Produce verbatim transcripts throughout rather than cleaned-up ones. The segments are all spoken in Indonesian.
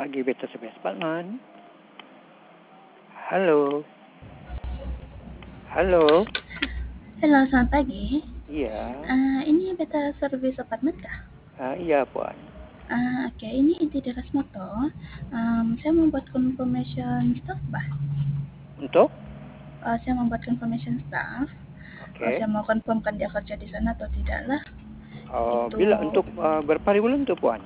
pagi Beta Service Batman. Halo. Halo. Halo, selamat pagi. Iya. Uh, ini Beta Service Apartment kah? Uh, iya, Puan. Uh, Oke, okay. Ini Inti Deras Moto. Um, saya membuat confirmation staff, bah. Untuk? Uh, saya membuat confirmation staff. Oke. Okay. Uh, saya mau confirmkan dia kerja di sana atau tidak lah. Uh, Itu. Bila untuk uh, berapa hari bulan tu, Puan?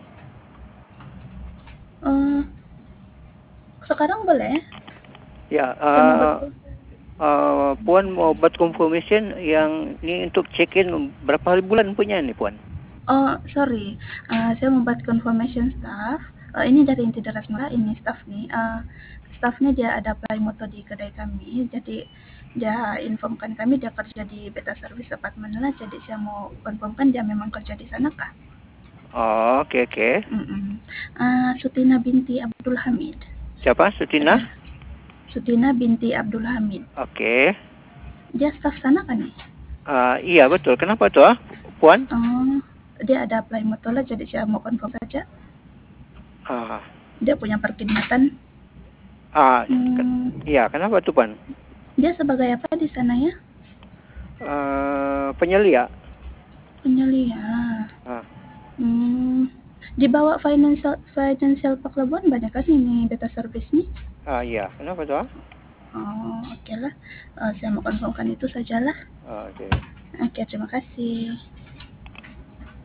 Uh, sekarang boleh? Ya. Uh, uh, Puan mau buat confirmation yang ni untuk check-in berapa hari bulan punya ni, Puan? Oh, sorry. Uh, saya membuat confirmation staff. Uh, ini dari Inti Deras Moto. Ini staff nih. Uh, staffnya dia ada apply moto di kedai kami. Jadi dia informkan kami dia kerja di Beta Service Apartment lah. Jadi saya mau confirmkan dia memang kerja di sana kah? Oh, okey okey. Uh, Sutina binti Abdul Hamid. Siapa? Sutina? Ada. Sutina binti Abdul Hamid. Okey. Dia staff sana kan nih? Uh, iya betul. Kenapa tu ah, Puan? Oh, dia ada apply motor lah. Jadi saya mau confirm saja. Ah. Dia punya perkhidmatan. Ah, hmm. Iya. Kenapa tu, Puan? Dia sebagai apa di sana ya? Uh, penyelia. Penyelia. Ah. Hmm. Di bawah financial financial Pak Labuan banyak kan ini Beta Service nih? Ah iya. Kenapa tu ah? Oh, oke okay lah. Uh, saya mau confirmkan itu sajalah. Oh, oke. Okay. Oke, okay, terima kasih.